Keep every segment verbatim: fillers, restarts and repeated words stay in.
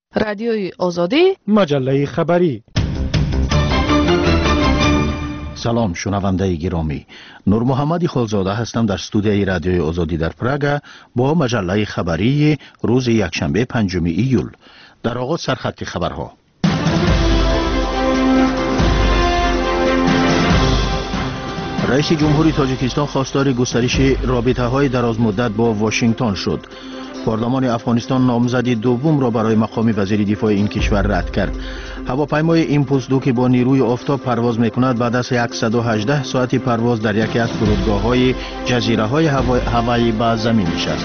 رادیوی آزادی، مجله خبری. سلام شنونده گرامی، نور محمد خالزاده هستم در استودیوی رادیوی آزادی در پراگ با مجله خبری روز یکشنبه پنجم ایول. در آغاز سرخط خبرها. رئیس جمهوری تاجیکستان خواستار گسترش رابطه‌های درازمدت با واشنگتن شد. پارلمان افغانستان نامزدی دوم را برای مقام وزیر دفاع این کشور رد کرد. هواپیمای ایمپولس دو که با نیروی آفتاب پرواز میکند بعد از صد و هجده ساعت پرواز در یکی از فرودگاه‌های جزیره‌های هوایی به زمین نشست.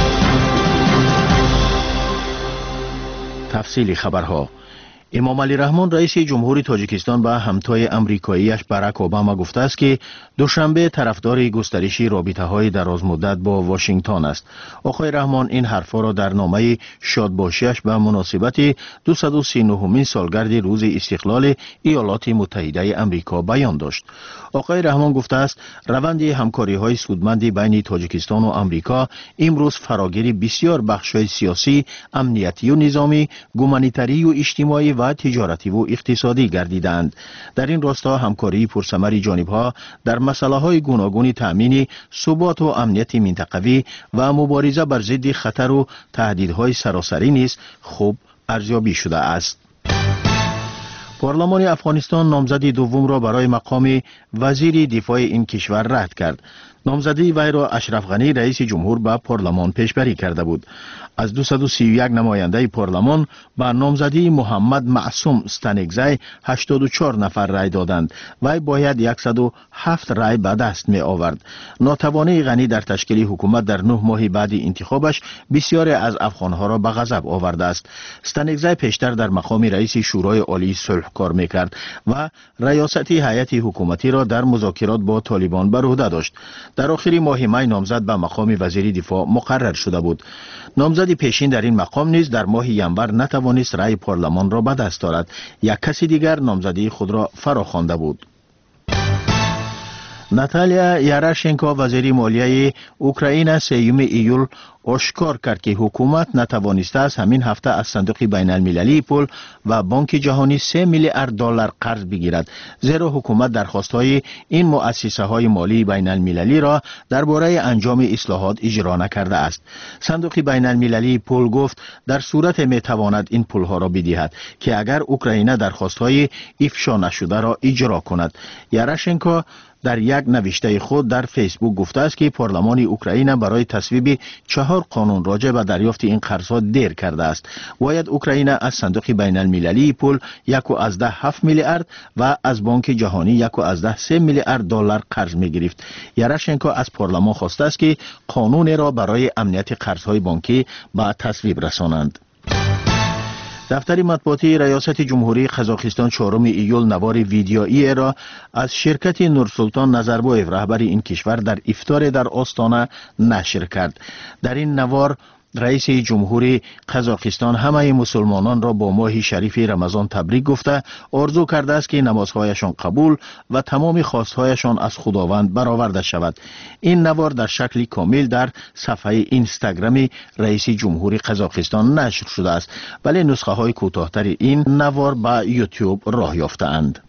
تفصیل خبرها. امام علی رحمان رئیس جمهوری تاجیکستان به همتای امریکاییش باراک اوباما گفته است که دوشنبه طرفدار گسترش رابطه‌های درازمدت با واشنگتن است. آقای رحمان این حرفا را در نامه شادباشیش به مناسبت دویست و سی و نهمین سالگرد روز استقلال ایالات متحده آمریکا بیان داشت. آقای رحمان گفته است روند همکاری‌های سودمند بین تاجیکستان و آمریکا امروز فراگیر بسیار بخش‌های سیاسی، امنیتی و نظامی، گومانیتری و اجتماعی و تجارتی و اقتصادی گردیدند. در این راستا همکاری پرثمر جانب‌ها در مسائل گوناگون تامین ثبات و امنیت منطقوی و مبارزه بر ضد خطر و تهدیدهای سراسری نیز خوب ارزیابی شده است. پارلمان افغانستان نامزدی دوم را برای مقام وزیر دفاع این کشور رد کرد. نامزدی وی را اشرف غنی رئیس جمهور به پارلمان پیشبری کرده بود. از دویست و سی و یک نماینده پارلمان به نامزدی محمد معصوم استانکزی هشتاد و چهار نفر رای دادند. وی باید صد و هفت رای به دست می آورد. ناتوانی غنی در تشکیل حکومت در نه ماه بعد انتخابش بسیاری از افغانها را به غضب آورده است. استانکزی پیشتر در مقام رئیس شورای عالی صلح کار میکرد و ریاست هیئت حکومتی را در مذاکرات با طالبان بر عهده داشت. در آخر ماه می نامزد به مقام وزیر دفاع مقرر شده بود. نامزد پیشین در این مقام نیز در ماه ینور نتوانست رأی پارلمان را به دست آورد. یک کسی دیگر نامزدی خود را فراخوانده بود. ناتالیا یاراشنکو وزیر مالیه اوکراین سیوم ایول آشکار کرد که حکومت نتوانسته است همین هفته از صندوق بین المللی پول و بانک جهانی سه میلیارد دلار قرض بگیرد، زیرا حکومت درخواست‌های این مؤسسه‌های مالی بین المللی را درباره انجام اصلاحات اجرا نکرده است. صندوق بین المللی پول گفت در صورت میتواند این پول‌ها را بدهد که اگر اوکراین درخواست‌های افشا نشده را اجرا کند. یاراشنکو در یک نوشته خود در فیسبوک گفته است که پارلمان اوکراین برای تصویب چهار قانون راجع به دریافت این قرض‌ها دیر کرده است. باید اوکراین از صندوق بین المللی پول یک و از ده هفت میلیارد و از بانک جهانی یک و از ده سه میلیارد دلار قرض می گرفت. یاراشنکو از پارلمان خواسته است که قانون را برای امنیت قرض‌های بانکی به تصویب رسانند. دفتر مطبوعاتی ریاست جمهوری قزاقستان چهارم ایول نوار ویدیویی را از شرکت نورسلطان نظربایف رهبر این کشور در افطار در آستانه نشر کرد. در این نوار رئیس جمهوری قزاقستان همه مسلمانان را با ماه شریف رمضان تبریک گفته آرزو کرده است که نمازهایشان قبول و تمام خواستهایشان از خداوند برآورده شود. این نوار در شکل کامل در صفحه اینستاگرام رئیس جمهوری قزاقستان نشر شده است، ولی نسخه های کوتاه‌تر این نوار به یوتیوب راه یافته‌اند.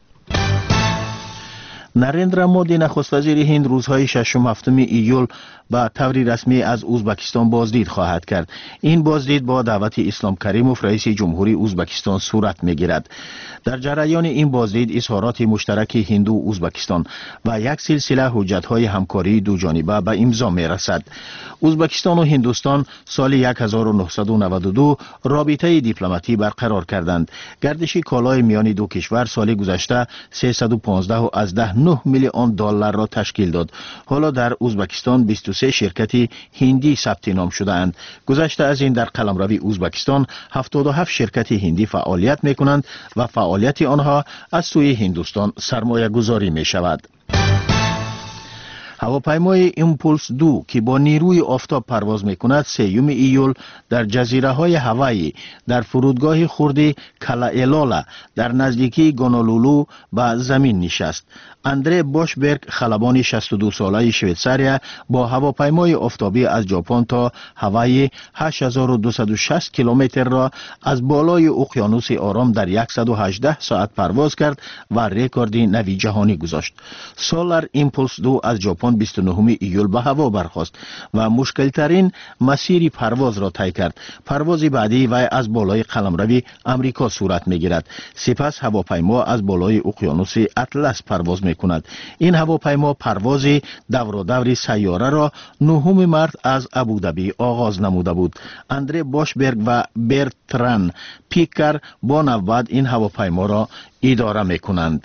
نریندرا مودی نخست وزیر هند روزهای ششم هفتم ایول به طور رسمی از ازبکستان بازدید خواهد کرد. این بازدید با دعوت اسلام کریموف رئیس جمهوری ازبکستان صورت میگیرد. در جریان این بازدید اظهارات مشترک هند و ازبکستان و یک سلسله حجت‌های همکاری دو جانبه به امضا میرسد. ازبکستان و هندوستان سال هزار و نهصد و نود و دو رابطه دیپلماتی برقرار کردند. گردش کالای میان دو کشور سال گذشته سیصد و پانزده و از ده نه میلیون دلار را تشکیل داد. حالا در ازبکستان بیست و سه شرکت هندی ثبت نام شده‌اند. گذشته از این در قلمرو ازبکستان هفتاد و هفت شرکت هندی فعالیت می‌کنند و فعالیت آنها از سوی هندوستان سرمایه گذاری می شود. هواپیمای ایمپولس دو که با نیروی آفتاب پرواز میکند سیوم ایول در جزیره های هوایی در فرودگاه خرد کالائلالا در نزدیکی گونولولو به زمین نشست. اندره باشبرگ خلبان شصت و دو ساله شویتساریا با هواپیمای آفتابی از ژاپن تا هوای هشت هزار و دویست و شصت کیلومتر را از بالای اقیانوس آرام در صد و هجده ساعت پرواز کرد و رکورد نوی جهانی گذاشت. سولار ایمپولس دو از ژاپن بیست و نه ایول به هوا برخاست و مشکل ترین مسیر پرواز را طی کرد. پرواز بعدی و از بالای قلمروی امریکا صورت میگیرد. سپس هواپیما از بالای اقیانوس اطلس پرواز میکند. این هواپیما پرواز دور و دور سیاره را نهم مارس از ابوظبی آغاز نموده بود. اندره باشبرگ و برتران پیکر با نوبت این هواپیما را اداره میکنند.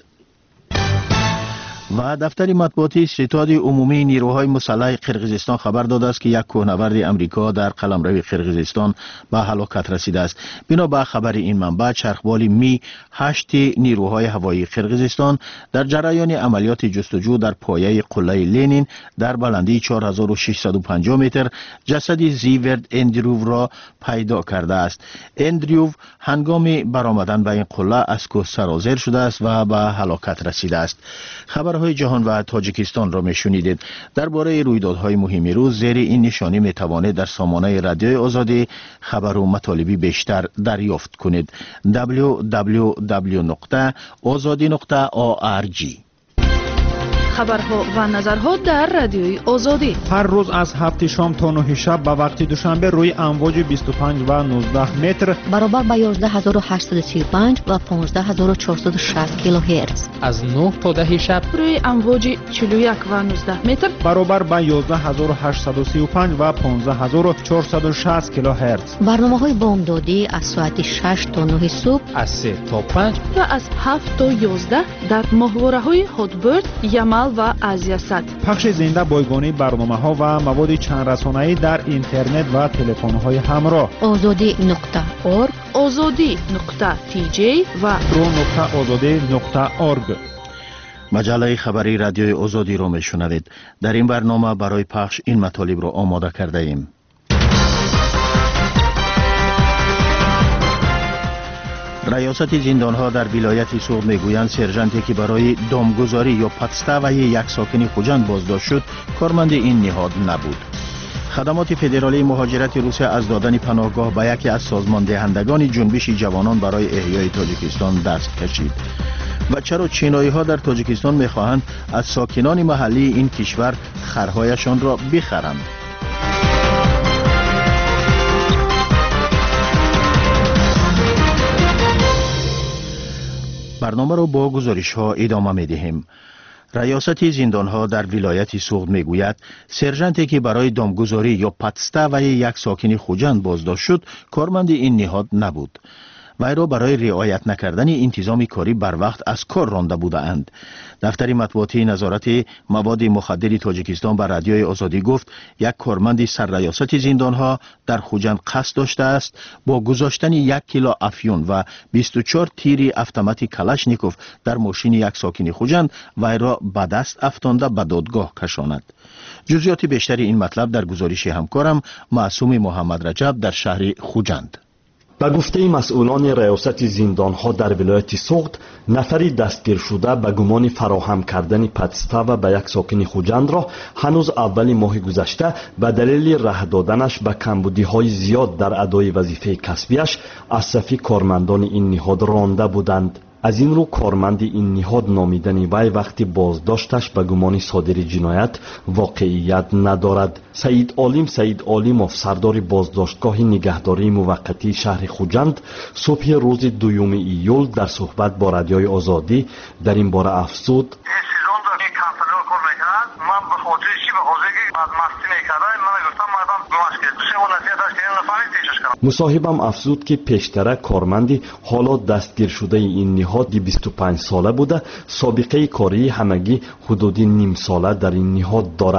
و دفتر مطبوعاتی ستاد عمومی نیروهای مسلح قرقیزستان خبر داده است که یک کوهنورد امریکا در قلمرو قرقیزستان به هلاکت رسیده است. بنا به خبر این منبع چرخبال می هشت نیروهای هوایی قرقیزستان در جریان عملیات جستجو در پایه قله لنین در بلندی چهار هزار و ششصد و پنجاه متر جسد زیورد اندریو را پیدا کرده است. اندریو هنگام برآمدن به این قله از کوه سرازیر شده است و به هلاکت رسیده است. خبرهای جهان و تاجیکستان را میشنیدید. درباره رویدادهای مهم روز زیر این نشانی میتوانید در سامانه رادیوی آزادی خبر و مطالبی بیشتر دریافت کنید. دبلیو دبلیو دبلیو نقطه آزادی نقطه آ آر جی. خبرها و نظرها در رادیوی آزادی هر روز از هفت شام تا نه شب به وقت دوشنبه روی امواج بیست و پنج و نوزده متر برابر با یازده هزار و هشتصد و سی و پنج و پانزده هزار و چهارصد و شصت کیلوهرتز از نه تا ده شب روی امواج چهل و یک و نوزده متر برابر با یازده هزار و هشتصد و سی و پنج و پانزده هزار و چهارصد و شصت کیلوهرتز. برنامه‌های بامدادی از ساعت شش تا نه صبح، از سه تا پنج و از هفت تا یازده در ماهواره‌های هاتبرد، یمل و آزیاسات. پخش زنده بایگانی برنامه‌ها و مواد چند رسانه‌ای در اینترنت و تلفن‌های همراه. آزادی نقطه اورگ، آزادی نقطه تی جی و رو نقطه آزادی نقطه اورگ. مجله خبری رادیوی آزادی را میشنوید. در این برنامه برای پخش این مطالب را آماده کرده ایم. ریاست زندانها در ولایت سوغد میگویند سرژانتی که برای دامگذاری یا پادستاوی یک ساکن خوجند بازداشت شد کارمند این نهاد نبود. خدمات فدرالی مهاجرت روسیه از دادن پناهگاه به یکی از سازمان دهندگان جنبش جوانان برای احیای تاجیکستان دست کشید. و چرا چینایی ها در تاجیکستان میخواهند از ساکنان محلی این کشور خرهایشان را بخرند؟ برنامه را با گزارش ها ادامه می دهیم. ریاست زندان ها در ولایت سوغد می گوید سرژانتی که برای دامگذاری یا پادستاوی یک ساکن خوجند بازداشت شد کارمند این نهاد نبود. وی را برای رعایت نکردن انتظام کاری بر وقت از کار رانده بودند. دفتر مطبوعاتی نظارت مواد مخدر تاجیکستان بر رادیوی آزادی گفت یک کارمند سرریاست زندانها در خوجند قصد داشته است با گذاشتن یک کیلو افیون و بیست و چهار تیر اتومات کلاشنیکوف در ماشین یک ساکن خوجند وی را به دست افکنده به دادگاه کشاند. جزئیات بیشتر این مطلب در گزارش همکارم معصوم محمد رجب در شهر خوجند. به گفته مسئولان ریاست زندانها در ولایت سوغد، نفری دستگیر شده به گمان فراهم کردن پادستاو به یک ساکن خوجند را هنوز اول ماه گذشته به دلیل ره دادنش به کمبودی‌های زیاد در ادای وظیفه کسبیش از صف کارمندان این نهاد رانده بودند. از این رو کارمند این نهاد نامیدن وی وقتی بازداشتش به گمان صادر جنایت واقعیت ندارد. سید عالم سید عالموف سردار بازداشتگاه نگهداری موقتی شهر خوجند صبح روز دوم ایول در صحبت با رادیوی آزادی در این باره افزود: من به خاطر چی به خاطر که از مستی میکردن من گفتم مردم گمش کرد سه و نصیحت داشت که نفهمید پیشش کردم. مصاحبم افزود که پیشتر کارمندی حالا دستگیر شده این نهاد بیست و پنج ساله بوده، سابقه کاری همگی حدودی نیم ساله در این نهاد دارد.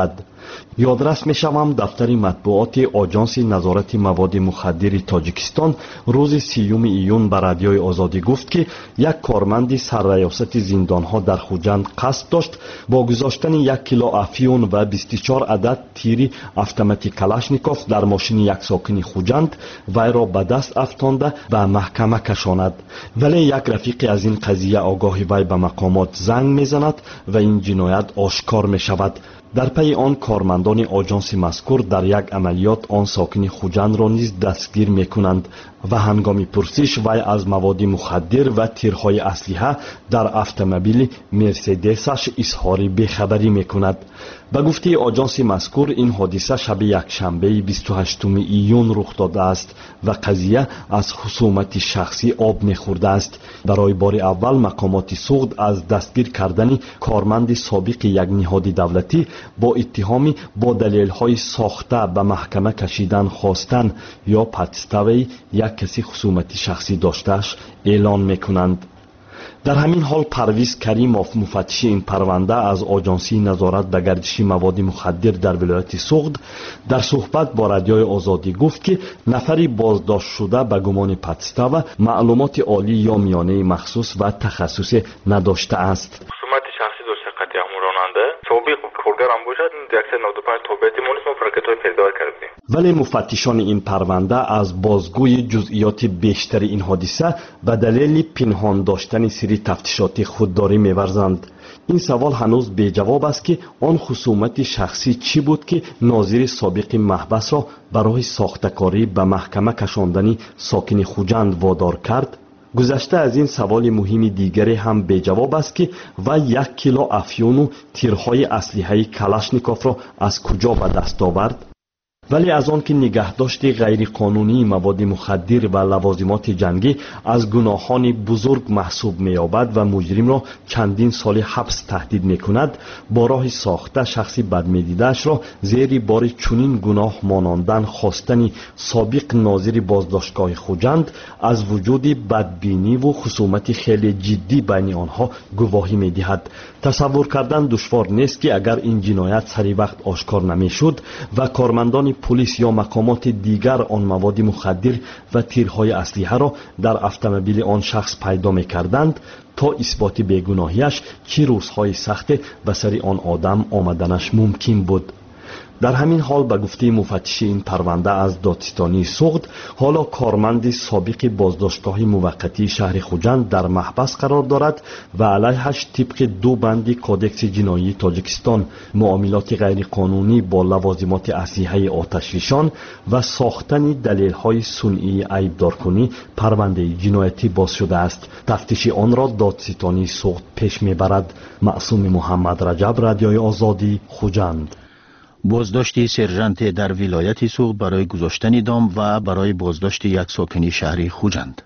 یادرس میشوم دفتر مطبوعات آژانس نظارت مواد مخدر تاجیکستان روز سیوم ایون به رادیوی آزادی گفت که یک کارمند سرریاست زندانها در خوجند قصد داشت با گذاشتن یک کیلو افیون و بیست و چهار عدد تیر اتوماتیک کلاشنیکوف در ماشین یک ساکن خوجند وی را به دست افکانده به محکمه کشاند. ولی یک رفیق از این قضیه آگاهی وی به مقامات زنگ میزند و این جنایت آشکار می شود. در پی آن کارمندان آژانس مذکور در یک عملیات آن ساکن خوجند را نیز دستگیر می کنند و هنگام پرسش وی از مواد مخدر و تیرهای اسلحه در اتومبیل مرسدسش اظهار بیخبری می کند. به گفته آژانس مذکور این حادثه شب یکشنبه بیست و هشتم ایون رخ داده است و قضیه از خصومت شخصی آب می‌خورده است. برای بار اول مقامات سوخت از دستگیر کردن کارمند سابق یک نهاد دولتی با اتهامی با دلیل‌های ساخته به محکمه کشیدن خواستن یا پادستاوی یک کسی خصومت شخصی داشتهش اعلان می‌کنند. در همین حال پرویز کریموف مفتش این پرونده از آژانسی نظارت به گردش مواد مخدر در ولایت سوخت در صحبت با رادیوی آزادی گفت که نفری بازداشت شده به گمان پادستاو معلومات عالی یا میانه مخصوص و تخصص نداشته است. خصومت شخصی داشته قطعی راننده سابق کارگرم باشد صد و نود و پنج تابعیت مونس ما فرقت‌های پیدا کردیم. ولی مفتشان این پرونده از بازگوی جزئیات بیشتر این حادثه به دلیل پنهان داشتن سری تفتیشاتی خودداری می‌ورزند. این سوال هنوز بی جواب است که آن خصومت شخصی چی بود که ناظر سابق محبس را برای ساختکاری به محکمه کشاندن ساکن خوجند وادار کرد. گذشته از این سوال مهم دیگری هم بی جواب است که و یک کیلو افیون و تیرهای اسلحه کلاشنیکوف را از کجا به دست آورد؟ ولی از آن که نگهداشت غیر قانونی مواد مخدر و لوازمات جنگی از گناهان بزرگ محسوب می‌یابد و مجرم را چندین سال حبس تهدید می‌کند، با راه ساخته شخصی بدمیدیده‌اش را زیر بار چنین گناه ماناندن خواستن سابق ناظر بازداشتگاه خوجند از وجود بدبینی و خصومت خیلی جدی بین آنها گواهی می‌دهد. تصور کردن دشوار نیست که اگر این جنایت سری وقت آشکار نمی‌شد و کارمندان پلیس یا مقامات دیگر آن مواد مخدر و تیرهای اسلحه را در اتومبیل آن شخص پیدا می‌کردند، تا اثبات بیگناهیش چه روزهای سخت به سر آن آدم آمدنش ممکن بود. در همین حال به گفته مفتش این پرونده از دادستانی سوخت، حالا کارمند سابق بازداشتگاه موقتی شهر خوجند در محبس قرار دارد و علیهش طبق دو بند کودکس جنایی تاجیکستان معاملات غیر قانونی با لوازمات اسلحه آتشفشان و ساختن دلیل‌های صنعی عیبدارکنی پرونده جنایتی باز شده است. تفتیش آن را دادستانی سوخت پیش می‌برد. معصوم محمد رجب، رادیوی آزادی، خوجند. بازداشت سرژانت در ولایت سوخت برای گذاشتن دام و برای بازداشت یک ساکن شهری خوجند.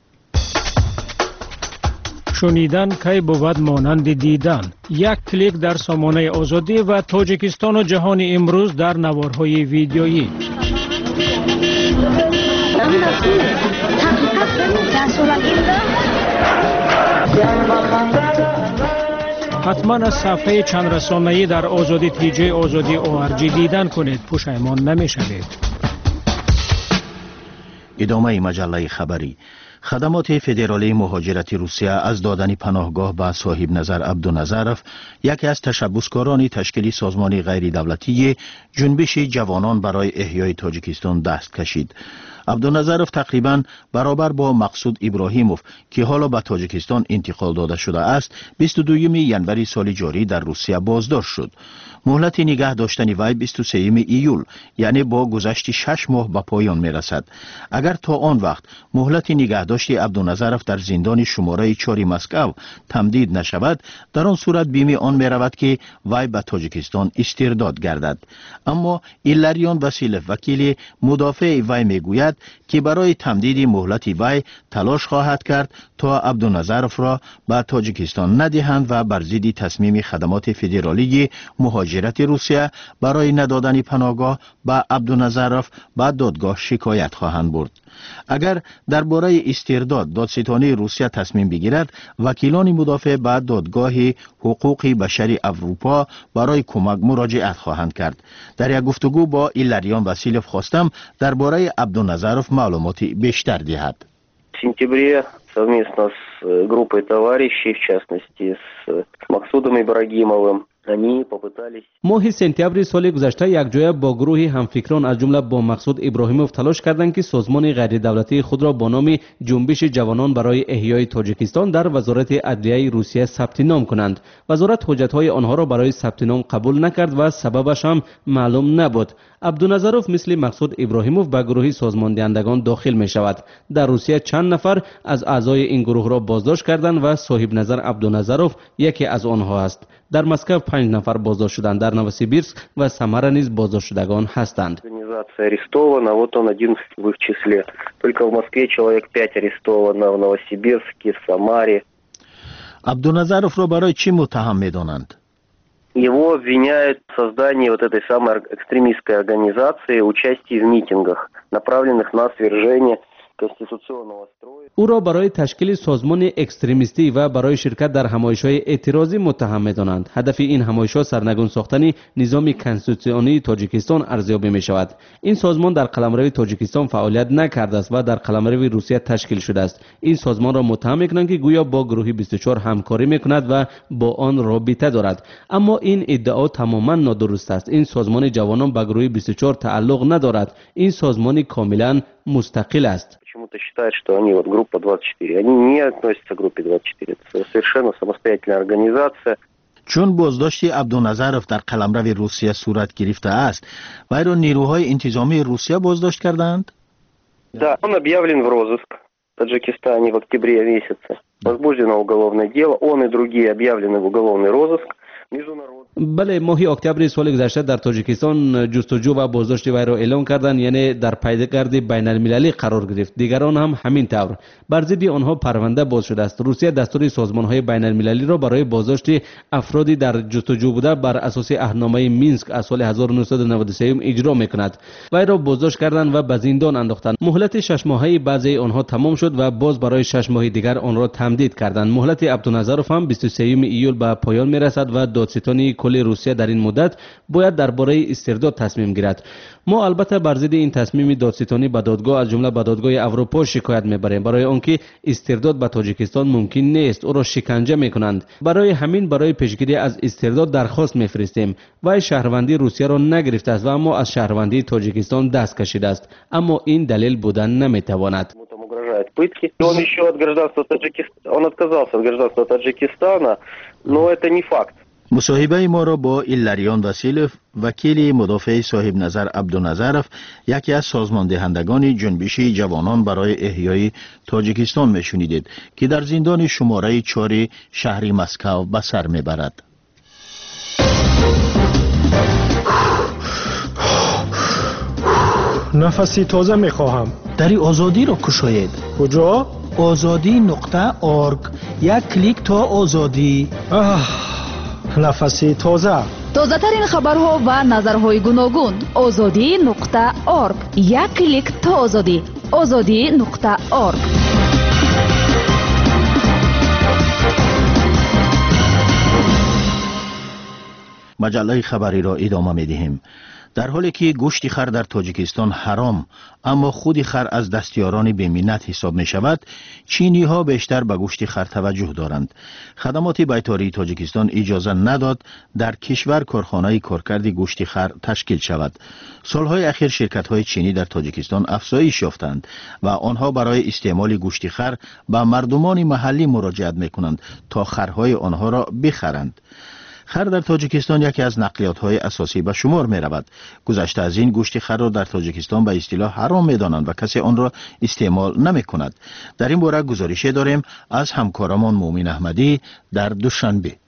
شنیدن کی بود مانند دیدن. یک کلیک در سامانه آزادی و تاجیکستان و جهان امروز در نوارهای ویدیویی. حتما از صفحه چند رسانه‌ای در آزادی تیجی آزادی او ار جی دیدن کنید، پشیمان نمی‌شوید. ادامه مجله خبری. خدمات فدرالی مهاجرت روسیه از دادن پناهگاه به صاحب نظر عبدالنظرف، یکی از تشبسکاران تشکیل سازمان غیر دولتی جنبش جوانان برای احیای تاجیکستان دست کشید. عبدالنظرف تقریباً برابر با مقصود ابراهیموف که حالا به تاجیکستان انتقال داده شده است، بیست و دوم ینوری سال جاری در روسیه بازداشت شد. مهلت نگه داشتن وی بیست و سوم ایول یعنی با گذشت شش ماه به پایان می رسد. اگر تا آن وقت مهلت نگهداشت عبدالنظرف در زندان شماره چهار مسکو تمدید نشود، در آن صورت بیم آن می رود که وی به تاجیکستان استرداد گردد. اما ایلاریان واسیلف وکیل مدافع وی می گوید که برای تمدید مهلت وی تلاش خواهد کرد تا عبدالنظرف را به تاجیکستان ندهند و بر ضد تصمیم خدمات فدرالی مهاجرت روسیه برای ندادن پناهگاه به عبدالنظرف به دادگاه شکایت خواهند برد. اگر درباره استرداد دادستانی روسیه تصمیم بگیرد، وکیلان مدافع به دادگاه حقوق بشری اروپا برای کمک مراجعت خواهند کرد. در یک گفتگو با ایلاریان واسیلوف خواستم درباره عبدالنظرов معلوماتی بیشتر دهد. В сентябре совместно с группой товарищей, в частности с Максудом Ибрагимовым, они попытались... ماه سپتامبر سال گذشته یک جای با گروهی همفکران از جمله با مقصود ابراهیموف تلاش کردند که سازمان غیر دولتی خود را با نام جنبش جوانان برای احیای تاجیکستان در وزارت عدلیه روسیه ثبت نام کنند. وزارت حجت‌های آنها را برای ثبت نام قبول نکرد و سببش هم معلوم نبود. عبدالنظرов مثل مقصود ابراهیموف به گروه سازمان دهندگان داخل می شود. در روسیه چند نفر از اعضای این گروه را بازداشت کردند و صاحب نظر عبدالنظرов یکی از آنها است. در مسکو پنج نفر بازداشت شدند. در نوسیبیرسک و سمارا نیز بازداشت شدگان هستند. Организация арестована, вот он один в их числе. Только в Москве человек пять арестовано, в Новосибирске, в Самаре. عبدالنظرов را برای چی متهم می‌دانند؟ Его обвиняют в создании вот этой самой экстремистской организации, участии в митингах, направленных на свержение конституционного строя. او را برای تشکیل سازمان اکستریمیستی و برای شرکت در همایش‌های اعتراضی متهم می‌دانند. هدف این همایش‌ها سرنگون ساختن نظام کنستیتوسیونی تاجیکستان ارزیابی می‌شود. این سازمان در قلمرو تاجیکستان فعالیت نکرده است و در قلمرو روسیه تشکیل شده است. این سازمان را متهم می‌کنند که گویا با گروه بیست و چهار همکاری می‌کند و با آن رابطه دارد. اما این ادعا تماماً نادرست است. این سازمان جوانان به گروه بیست و چهار تعلق ندارد. این سازمان کاملاً مستقل است. Почему-то считают, что они вот группа двадцать четыре. Они не относятся к группе двадцать четыре. Это совершенно самостоятельная организация. چون بازداشت عبدالنظرов در قلمرو روسیه صورت گرفته است، وی را نیروهای انتظامی روسیه بازداشت کردند؟ Да, он объявлен в розыск в Таджикистане в октябре месяце. Возбуждено уголовное дело. Он и другие объявлены в уголовный розыск. بله، ماه اکتبر سال گذشته در تاجیکستان جستجو و بازداشت وی را اعلام کردند، یعنی در پیگرد بین المللی قرار گرفت. دیگران هم همین طور. بر ضد آنها پرونده باز شده است. روسیه دستور سازمان های بین المللی را برای بازداشت افرادی در جستجو بوده بر اساس عهدنامه مینسک از سال هزار و نهصد و نود و سه اجرا میکند. وی را بازداشت کردند و به زندان انداختند. مهلت شش ماهه بعضی آنها تمام شد و باز برای شش ماه دیگر آن را تمدید کردند. مهلت عبدالنظرov هم بیست و سه ایول به پایان میرسد و دادستانی کل روسیه در این مدت باید درباره استرداد تصمیم گیرد. ما البته بر ضد این تصمیم دادستانی به دادگاه از جمله به دادگاه اروپا شکایت میبریم، برای آنکه استرداد به تاجیکستان ممکن نیست. او را شکنجه میکنند. برای همین برای پیشگیری از استرداد درخواست میفرستیم. وی شهروندی روسیه را نگرفته است و اما از شهروندی تاجیکستان دست کشیده است، اما این دلیل بودن نمیتواند. Пытки. Он еще от гражданства Таджикистана, он отказался от гражданства Таджикистана, но это не факт. مصاحبه ما را با ایلاریان واسیلوف، وکیل مدافع صاحب نظر عبدالنظرov، یکی از سازمان دهندگان جنبش جوانان برای احیای تاجیکستان میشنیدید که در زندان شماره چهار شهر مسکو به سر میبرد. نفسی تازه میخواهم. دری آزادی را کشاید. کجا؟ آزادی نقطه ارگ. یک کلیک تا آزادی. نفسی تازه. تازه ترین خبرها و نظرهای گوناگون. آزادی نقطه ارگ. یک کلیک تا آزادی. آزادی نقطه ارگ. مجله خبری را ادامه می‌دهیم. در حالی که گوشت خر در تاجیکستان حرام، اما خود خر از دستیاران بی‌منت حساب می شود، چینی ها بیشتر به گوشت خر توجه دارند. خدمات بیطاری تاجیکستان اجازه نداد در کشور کارخانه کارکرد گوشت خر تشکیل شود. سالهای اخیر شرکت های چینی در تاجیکستان افزایش یافتند و آنها برای استعمال گوشت خر به مردمان محلی مراجعت می کنند تا خرهای آنها را بخرند. خر در تاجیکستان یکی از نقلیات های اساسی به شمار می رود. گذشته از این گوشت خر را در تاجیکستان به اصطلاح حرام می دانند و کسی آن را استعمال نمی کند. در این باره گزارش داریم از همکارمان مومن احمدی در دوشنبه.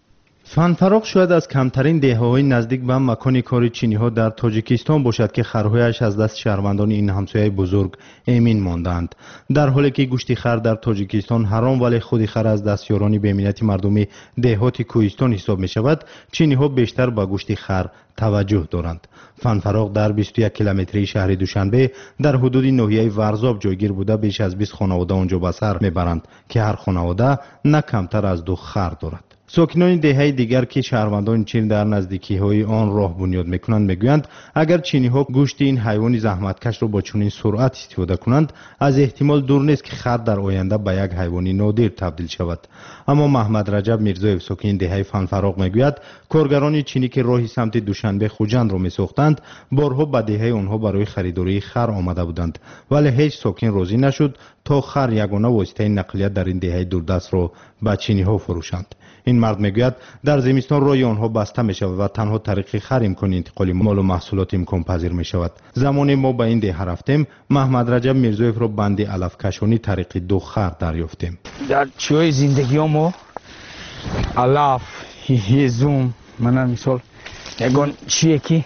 فنفراغ شاید از کمترین دهه‌های نزدیک به مکان کار چینی‌ها در تاجیکستان باشد که خرهایش از دست شهروندان این همسایه بزرگ امین ماندند. در حالی که گوشت خر در تاجیکستان حرام ولی خود خر از دستیاران بی‌منیتی مردم دهات کوهستان حساب می‌شود، چینی‌ها بیشتر به گوشت خر توجه دارند. فنفراغ در بیست و یک کیلومتری شهر دوشنبه در حدود ناحیه ورزاب جایگیر بوده بیش از بیست خانواده آنجا به سر میبرند که هر خانواده نه کمتر از دو خر دارد. ساکنان دهه دیگر که شهروندان چین در نزدیکی های آن راه بنیاد میکنند میگویند اگر چینی ها گوشت این حیوان زحمتکش را با چنین سرعت استفاده کنند از احتمال دور نیست که خر در آینده به یک حیوان نادر تبدیل شود. اما محمد رجب میرزایف ساکن دهه فنفراغ میگوید کارگران چینی که راهی سمت دوشنبه خوجند را میساختند بارها به دهه آنها برای خریداری خر آمده بودند ولی هیچ ساکن راضی نشد تا خر یگانه واسطه نقلیت در این دهه دوردست را به چینی ها فروشند. این مرد میگوید در زمستان راه آنها بسته می شود و تنها طریق خر امکان انتقال مال و محصولات امکان پذیر می شود. زمانی ما به این ده رفتیم محمد رجب میرزایف را بند علف کشانی طریق دو خر دریافتیم. در چوی زندگی ما علف هیزم من مثال یگان چیه که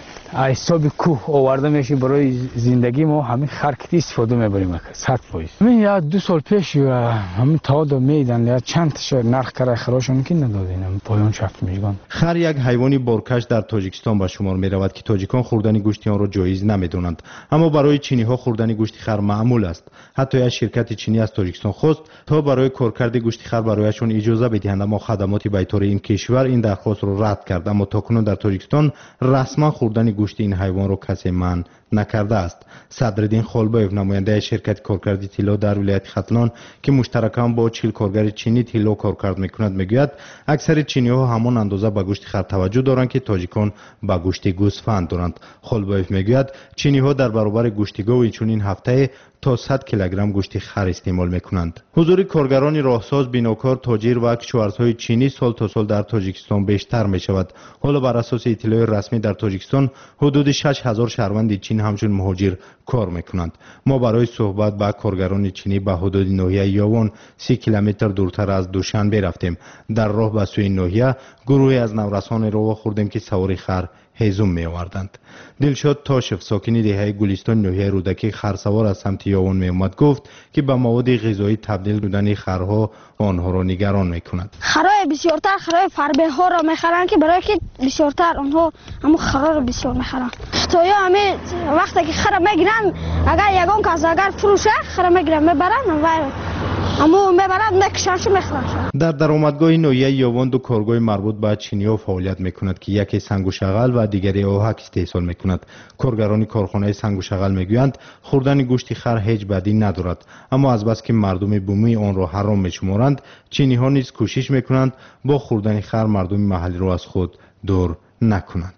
حساب کوه آورده میشه برای زندگی ما همین خرکتی استفاده میبریم صد فایز. من یا دو سال پیش همین تا دو میدن یا چند تا نرخ کرای خراشون که ندادین پایان شفت میگن. خر یک حیوانی بارکش در تاجیکستان به شمار میرود که تاجیکان خوردن گوشت آن را جایز نمیدونند اما برای چینی ها خوردن گوشت خر معمول است. حتی یک شرکت چینی از تاجیکستان خواست تا برای کارکرد گوشت خر برایشون اجازه بدهند اما خدمات بیطار این کشور این درخواست را رد کرد اما تاکنون در تاجیکستان رسما خوردن گوشت این حیوان رو کسی من نکرده است. صدرالدین خالبایف نماینده شرکت کارکردی طلا در ولایت ختلان که مشترکاً با چهل کارگر چینی طلا کارکرد میکند میگوید اکثر چینی ها همان اندازه به گوشت خر توجه دارند که تاجیکان به گوشت گوسفند دارند. خالبایف میگوید چینی ها در برابر گوشت گاو چنین هفته تا صد کیلوگرم گوشت خر استعمال میکنند. حضور کارگران راهساز، بیناکار، تاجر و کشاورزهای چینی سال تا سال در تاجیکستان بیشتر می شود. حالا بر اساس اطلاع رسمی در تاجیکستان حدود شش هزار شهروند چین همچون مهاجر کار میکنند. ما برای صحبت با کارگران چینی به حدود ناحیه یاوان سی کیلومتر دورتر از دوشنبه رفتیم. در راه به سوی ناحیه گروهی از نورسان را خوردیم که سوار خر هیزم می آوردند. دلشاد تاشف ساکنی دهه گلستان ناحیه رودکی خرسوار از سمت یاوان می آمد گفت که به مواد غذایی تبدیل شدن خرها آنها را نگران می کند. خرای بسیارتر خرای فربه ها را می خرند که برای که بسیارتر آنها همون خرا را بسیار می خرند. تا یا همه وقتی که خر میگیرن اگر یگان کس اگر فروشه خر میگیرن میبرن و اما میبرن نکشنشو میخورن. در درآمدگاه ناحیه یاوان دو کارگاه مربوط به چینی‌ها فعالیت میکند که یکی سنگ و شغل و دیگری آهک استحصال میکند. کارگران کارخانه سنگ و شغل میگویند خوردن گوشت خر هیچ بدی ندارد اما از بس که مردم بومی آن را حرام میشمارند چینی‌ها نیز کوشش میکنند با خوردن خر مردم محلی را از خود دور نکنند.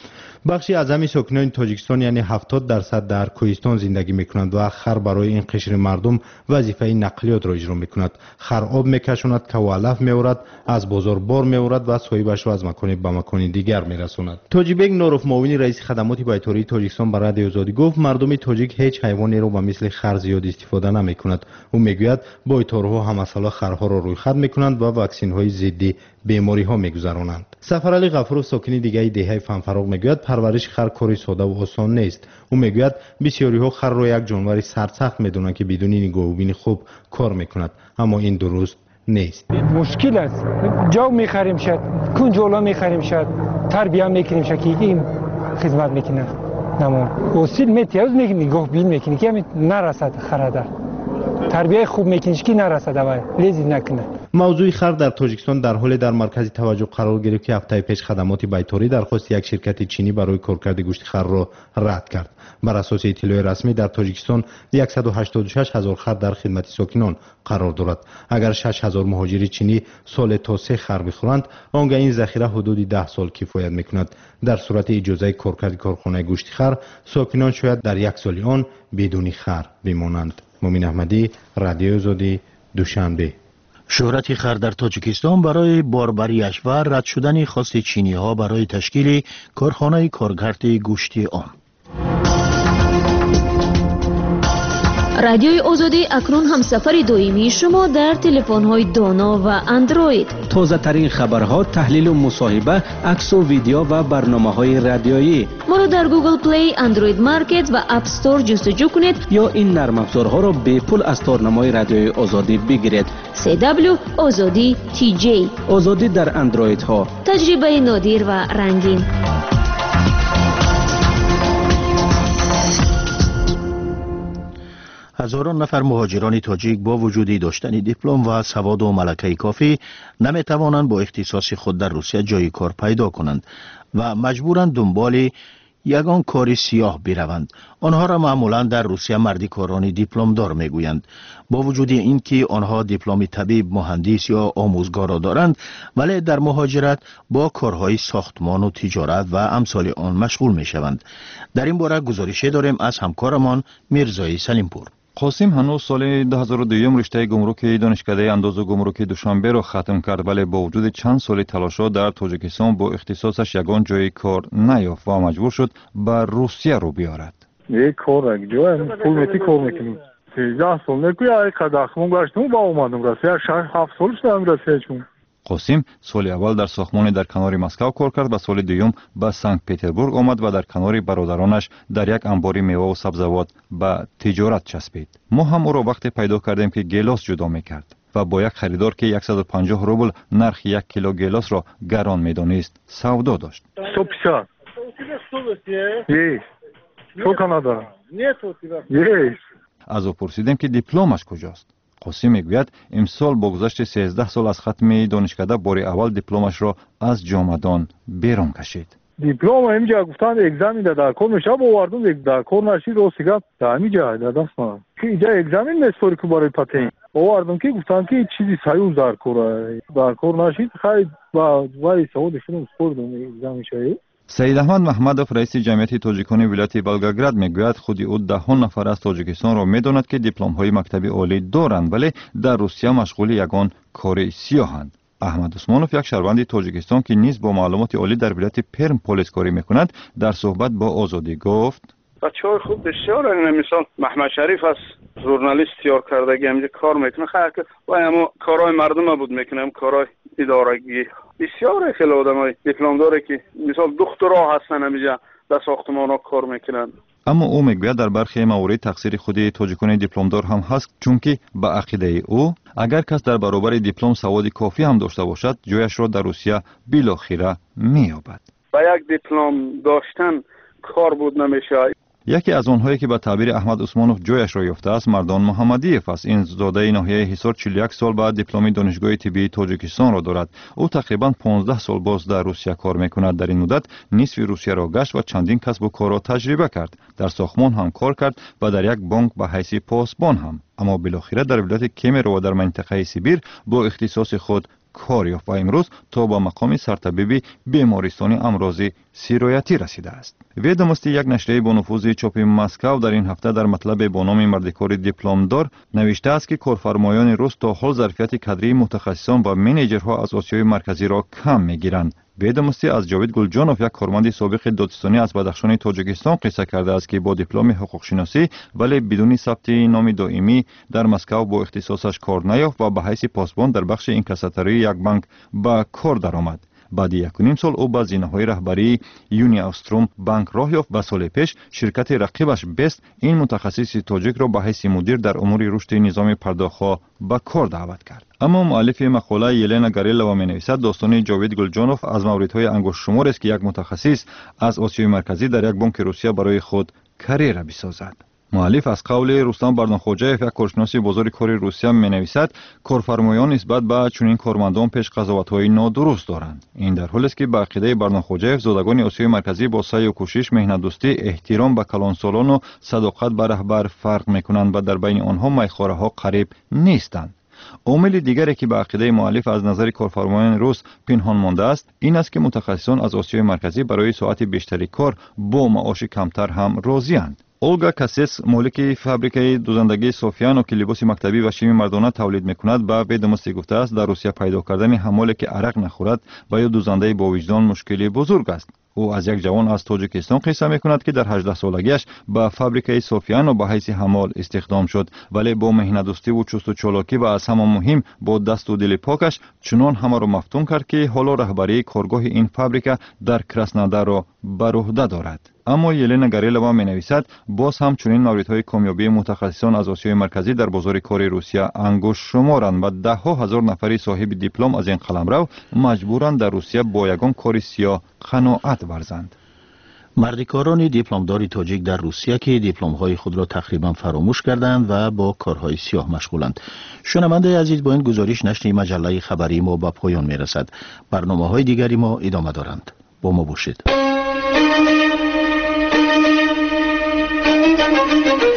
بخشی از همین ساکنان تاجیکستان یعنی هفتاد درصد در کوهستان زندگی میکنند و خر برای این قشر مردم وظیفه نقلیات را اجرا میکند. خر آب میکشاند، کو علف میآورد، از بازار بار میآورد و صاحبش را از مکان به مکان دیگر میرساند. تاجیبک نوروف معاون رئیس خدمات بیطاری تاجیکستان برای رادیو آزادی گفت مردم تاجیک هیچ حیوانی را به مثل خر زیاد استفاده نمیکند. او میگوید بیطارها همساله خرها را رویخط میکنند و واکسین های ضد بیماری ها میگذرانند. سفرعلی غفورov ساکنی دیگه دهه فنفراغ میگوید پرورش خر کاری ساده و آسان نیست. او میگوید بسیاری ها خر را یک جانور سرسخت میدونند که بدون نگاه و بین خوب کار میکند اما این درست نیست. مشکل است. جو میخریم شد، کنجولا میخریم شد، تربیت میکنیم شد که این خدمت میکنه. نمون اصیل میتیاز میگه نگاه بین میکنه که همین نرسد خرده. تربیت خوب میکنیش که نرسد اوای لیزی نکنه. موضوع خر در تاجیکستان در حال در مرکز توجه قرار گرفت که هفته پیش خدمات بیطاری درخواست یک شرکت چینی برای کارکرد گوشت خر را رد کرد. بر اساس اطلاع رسمی در تاجیکستان صد و هشتاد و شش هزار خر در خدمت ساکنان قرار دارد. اگر شش هزار مهاجر چینی سال تا سه خر بخورند آنگاه این ذخیره حدود ده سال کفایت میکند. در صورت اجازه کارکرد کارخانه گوشت خر ساکنان شاید در یک سال آن بدون خر بمانند. مومن احمدی، رادیو آزادی، دوشنبه. شهرت خر در تاجیکستان برای باربریش و رد شدن خواست چینی ها برای تشکیل کارخانه کارکرد گوشت آن. رادیوی آزادی اکنون هم سفر دائمی شما در تلفن‌های دانا و اندروید. تازه ترین خبرها، تحلیل و مصاحبه، عکس و ویدیو و برنامه‌های رادیویی. ما را در گوگل پلی، اندروید مارکت و اپ استور جستجو کنید یا این نرم افزارها را به پول از تارنمای رادیوی آزادی بگیرید. سی دبلیو آزادی تی جی. آزادی در اندروید ها. تجربه نادر و رنگین. هزاران نفر مهاجران تاجیک با وجود داشتن دیپلم و سواد و ملکه کافی نمی توانند با اختصاص خود در روسیه جای کار پیدا کنند و مجبورند دنبال یگان کاری سیاه بروند. آنها را معمولا در روسیه مردی کاران دیپلم دار می گویند. با وجود اینکه آنها دیپلم طبیب، مهندس یا آموزگار را دارند، ولی در مهاجرت با کارهای ساختمان و تجارت و امثال آن مشغول می شوند. در این باره گزارشی داریم از همکارمان میرزای سلیمپور. قاسم هنوز سال دو هزار و دو رشته گمرک دانشکده انداز و گمرک دوشنبه را ختم کرد، ولی با وجود چند سال تلاش‌ها در تاجیکستان با اختصاصش یگان جای کار نیافت و مجبور شد به روسیه رو بیارد. یک کار جای پولتی کار میکنم. سیزده سال نکویا یک قداخمون گشتم با اومدم راستی شش هفت سال شدم راستی چون. قاسم سال اول در ساختمان در کنار مسکو کار کرد و سال دوم به سنت پتربورگ آمد و در کنار برادرانش در یک انبار میوه و سبزیجات به تجارت چسبید. ما هم او را وقتی پیدا کردیم که گیلاس جدا میکرد و با یک خریدار که صد و پنجاه روبل نرخ یک کیلو گیلاس را گران میدانست سودا داشت. sto padesát. Yes. تو کانادا. Yes. از او پرسیدیم که دیپلمش کجاست. قاسم میگوید امسال با گذشت سیزده سال از ختم دانشکده بار اول دیپلمش را از جامدان بیرون کشید. دیپلم اینجا گفتن اگزمین در کار میشه آوردم در کار نشید و سیگار در اینجا در دست من که اینجا اگزمین میسپاری که برای پتین آوردم که گفتن که چیزی سیوز در کار در کار نشید خیلی با وای سعودشون سپردم اگزمین شد. سید احمد محمدوف رئیس جمعیت تاجیکان ولایت ولگاگراد میگوید خود او ده نفر از تاجیکستان را میداند که دیپلم های مکتبی عالی دارند ولی در روسیه مشغول یگان کار سیاهند. احمد عثمانوف یک شهروند تاجیکستان که نیز با معلومات عالی در ولایت پرم پلیس کاری میکند در صحبت با آزادی گفت بچه‌های خوب بسیار این مثال محمد شریف از ژورنالیست تیار کردگی همینجا کار میکنه خیلی که و اما کارهای مردم بود میکنم کارهای ادارگی بسیار خیلی آدمای دیپلم داره که مثال دکترا هستن همینجا در ساختمان‌ها کار میکنن. اما او میگوید در برخی موارد تقصیر خود تاجیکان دیپلمدار هم هست چون که به عقیده او اگر کس در برابر دیپلم سواد کافی هم داشته باشد جایش را در روسیه بالاخره مییابد. با یک دیپلم داشتن کار بود نمیشه. یکی از آنهایی که به تعبیر احمد عثمانوف جایش را یافته است مردان محمدیف است. این زاده ناحیه حصار چهل و یک سال بعد دیپلم دانشگاه طبی تاجیکستان را دارد. او تقریبا پانزده سال باز در روسیه کار میکند. در این مدت نصف روسیه را گشت و چندین کسب و کار را تجربه کرد. در ساختمان هم کار کرد و در یک بانک به حیث پاسبان هم. اما بالاخره در ولایت کیمر و در منطقه سیبیر با اختصاص خود کار یافت و امروز تا با مقام سرطبیب بیمارستان امراض سیرایتی رسیده است. ویدموستی یک نشریه با نفوذ چاپ مسکو در این هفته در مطلب با نام مردکار دیپلمدار نوشته است که کارفرمایان روس تا حال ظرفیت کادری متخصصان و منیجرها از آسیای مرکزی را کم میگیرند. ویدموستی از جاوید گلجانوف یک کارمند سابق دادستانی از بدخشان تاجیکستان قصه کرده است که با دیپلم حقوق شناسی ولی بدون ثبت نام دائمی در مسکو با اختصاصش کار نیافت و به حیث پاسبان در بخش اینکاساتوری یک بانک به کار درآمد. بعد یک و نیم سال او با زینه‌های رهبری یونی آستروم بانک راه یافت و سال پیش شرکت رقیبش بست این متخصص تاجیک را به حیث مدیر در امور رشد نظام پرداخت‌ها به کار دعوت کرد. اما مؤلف مقاله یلنا گاریلووا می‌نویسد داستان جاوید گلجانوف از موردهای انگشت شمار است که یک متخصص از آسیای مرکزی در یک بانک روسیه برای خود کریر بسازد. مؤلف از قول رستم بردانخوجایف یک کارشناس بازار کار روسیه می‌نویسد کارفرمایان نسبت به چنین کارمندان پیش قضاوت‌های نادرست دارند. این در حالی است که به عقیده بردانخوجایف زادگان آسیای مرکزی با سعی و کوشش مهنت‌دوستی احترام به کلانسالان و صداقت به رهبر فرق می‌کنند و در بین آنها میخواره‌ها قریب نیستند. عامل دیگری که به عقیده مؤلف از نظر کارفرمایان روس پنهان مانده است این است که متخصصان از آسیای مرکزی برای ساعت بیشتری کار با معاش کمتر هم راضی‌اند. اولگا کاسیس مالک فابریکه دوزندگی سوفیانو که لباس مکتبی و شیمی مردانه تولید میکند به ویدموستی گفته است در روسیه پیدا کردن حمالی که عرق نخورد و یا دوزنده با وجدان مشکلی بزرگ است. او از یک جوان از تاجیکستان قصه میکند که در هجده سالگیش به فابریکه سوفیان به حیث حمال استخدام شد، ولی با مهنت‌دوستی و چست و چالاکی و از همه مهم با دست و دل پاکش چنان همه را مفتون کرد که حالا رهبری کارگاه این فابریکه در کراسنودار را بر عهده دارد. اما یلنا گاریلوا می نویسد باز هم چنین موردهای کامیابی متخصصان از آسیای مرکزی در بازار کار روسیه انگشت شمارند و ده ها هزار نفری صاحب دیپلم از این قلمرو مجبورند در روسیه با یگان کار سیاه قناعت ورزند. مردکاران دیپلمدار تاجیک در روسیه که دیپلم‌های خود را تقریبا فراموش کردند و با کارهای سیاه مشغولند. شنونده عزیز، با این گزارش نشر مجله خبری ما به پایان میرسد. برنامه‌های دیگری ما ادامه دارند. با ما باشید.